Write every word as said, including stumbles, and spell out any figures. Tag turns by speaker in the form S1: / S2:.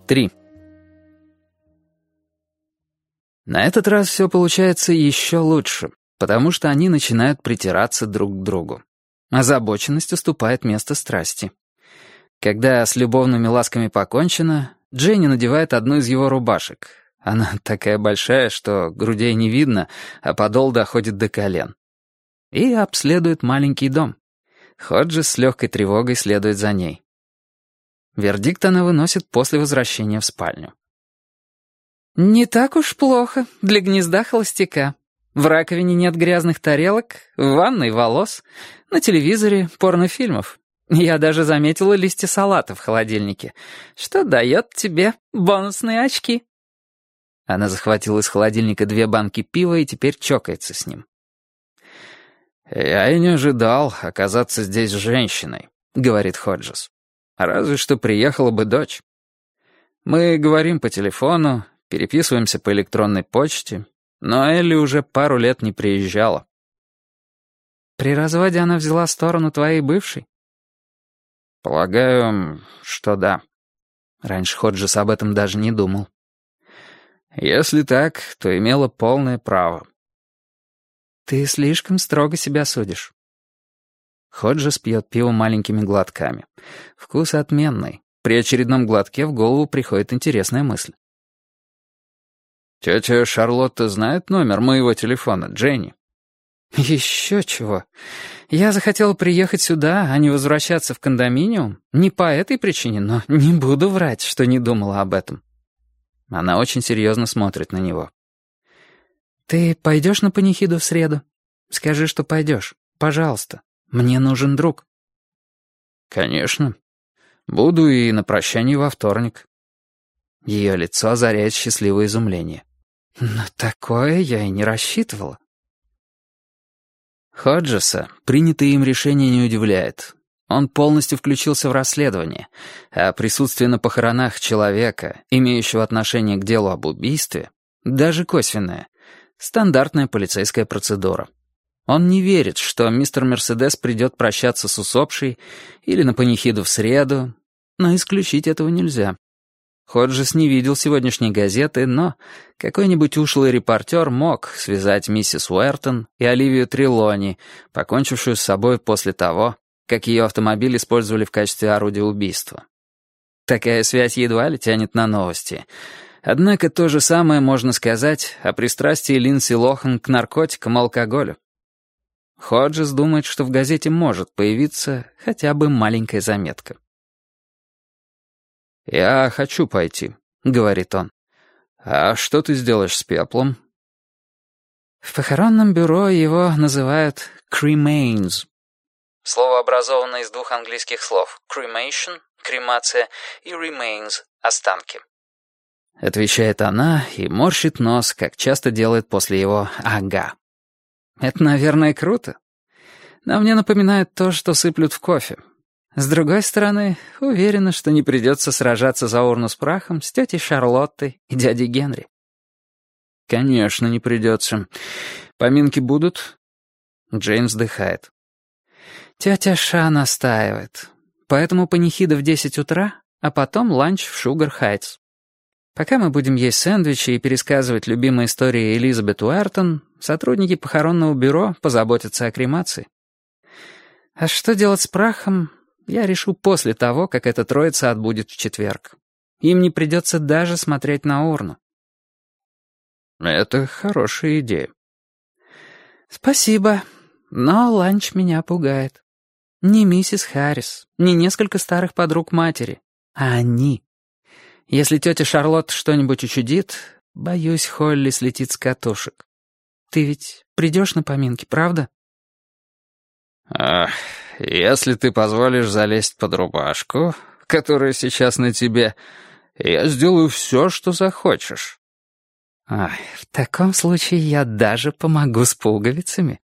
S1: Три. На этот раз все получается еще лучше, потому что они начинают притираться друг к другу. Озабоченность уступает место страсти. Когда с любовными ласками покончено, Дженни надевает одну из его рубашек. Она такая большая, что грудей не видно, а подол доходит до колен. И обследует маленький дом. Ходжес с легкой тревогой следует за ней. Вердикт она выносит после возвращения в спальню. «Не так уж плохо для гнезда холостяка. В раковине нет грязных тарелок, в ванной волос, на телевизоре порнофильмов. Я даже заметила листья салата в холодильнике, что дает тебе бонусные очки». Она захватила из холодильника две банки пива и теперь чокается с ним. «Я и не ожидал оказаться здесь женщиной», — говорит Ходжес. «Разве что приехала бы дочь. Мы говорим по телефону, переписываемся по электронной почте, но Элли уже пару лет не приезжала». «При разводе она взяла сторону твоей бывшей?» «Полагаю, что да». Раньше Ходжес об этом даже не думал. «Если так, то имела полное право». «Ты слишком строго себя судишь». Ходжес пьет пиво маленькими глотками. Вкус отменный. При очередном глотке в голову приходит интересная мысль. «Тетя Шарлотта знает номер моего телефона, Дженни?» «Еще чего. Я захотела приехать сюда, а не возвращаться в кондоминиум. Не по этой причине, но не буду врать, что не думала об этом». Она очень серьезно смотрит на него. «Ты пойдешь на панихиду в среду? Скажи, что пойдешь. Пожалуйста. Мне нужен друг». «Конечно. Буду и на прощании во вторник». Ее лицо озаряет счастливое изумление. «На такое я и не рассчитывала». Ходжеса принятое им решение не удивляет. Он полностью включился в расследование, а присутствие на похоронах человека, имеющего отношение к делу об убийстве, даже косвенное, стандартная полицейская процедура. Он не верит, что мистер Мерседес придет прощаться с усопшей или на панихиду в среду, но исключить этого нельзя. Ходжес не видел сегодняшней газеты, но какой-нибудь ушлый репортер мог связать миссис Уэртон и Оливию Трелони, покончившую с собой после того, как ее автомобиль использовали в качестве орудия убийства. Такая связь едва ли тянет на новости. Однако то же самое можно сказать о пристрастии Линдси Лохан к наркотикам и алкоголю. Ходжес думает, что в газете может появиться хотя бы маленькая заметка. «Я хочу пойти», — говорит он. «А что ты сделаешь с пеплом?» В похоронном бюро его называют «cremains». Слово образовано из двух английских слов «cremation» — кремация и «remains» — останки. Отвечает она и морщит нос, как часто делает после его «ага». Это, наверное, круто. Но мне напоминает то, что сыплют в кофе. С другой стороны, уверена, что не придется сражаться за урну с прахом с тетей Шарлоттой и дядей Генри. Конечно, не придется. Поминки будут? Джейн вздыхает. Тетя Ша настаивает. Поэтому панихида в десять утра, а потом ланч в Шугар-Хайтс. Пока мы будем есть сэндвичи и пересказывать любимые истории Элизабет Уэртон, сотрудники похоронного бюро позаботятся о кремации. А что делать с прахом, я решу после того, как эта троица отбудет в четверг. Им не придется даже смотреть на урну. Это хорошая идея. Спасибо, но ланч меня пугает. Не миссис Харрис, не несколько старых подруг матери, а они. Если тетя Шарлотта что-нибудь учудит, боюсь, Холли слетит с катушек. Ты ведь придешь на поминки, правда? Ах, если ты позволишь залезть под рубашку, которая сейчас на тебе, я сделаю все, что захочешь. Ах, в таком случае я даже помогу с пуговицами.